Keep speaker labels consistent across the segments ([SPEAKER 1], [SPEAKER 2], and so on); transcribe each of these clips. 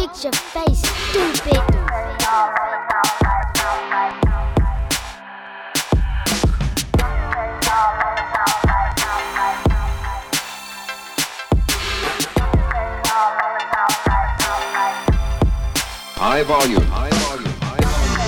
[SPEAKER 1] fix your face, stupid.
[SPEAKER 2] High volume, high volume, high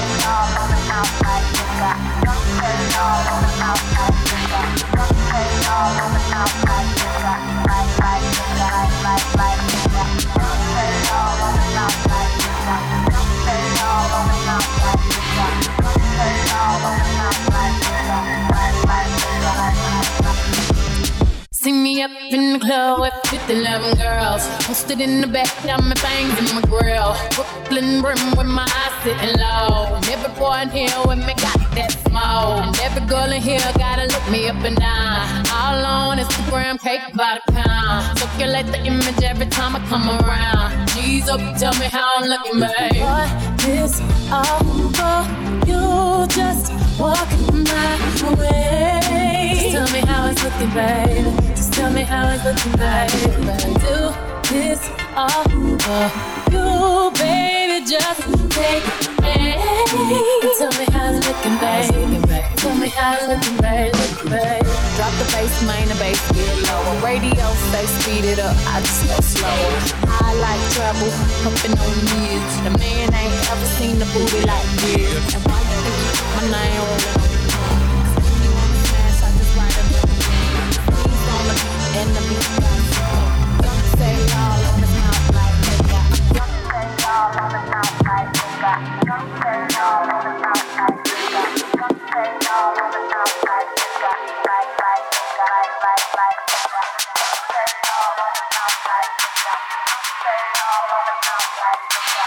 [SPEAKER 3] See me up in the club with 11 girls. Posted in the back, got my things in my grill. Brooklyn brim with my eyes sitting low. And every boy in here with me got that smoke. And every girl in here gotta look me up and down. All on Instagram, cake by the pound. Circulate the image every time I come around. G's up, tell me how I'm looking, babe.
[SPEAKER 4] What is all for you? Just walking my way. Just tell me how it's looking, babe. Just tell me how it's looking, babe. Do this all for you, baby. Just take me. Tell me how it's looking, babe. Tell me how it's looking, babe. Looking, babe.
[SPEAKER 3] Drop the bass, main the bass get lower. Radio say speed it up, I just go slower. I like trouble, pumping on the knees. The man ain't ever seen the booty like this. And why you think you put my name rolling on the phone? When you wanna smash, I just write a little Please on the beat and the beat got slow. Don't say all on his mouth like they got. Don't say all on his mouth like they got. Don't say all on his mouth like they got. Don't say all on his mouth like they got.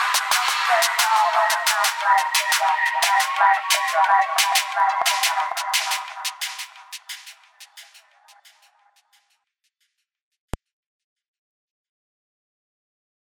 [SPEAKER 3] Like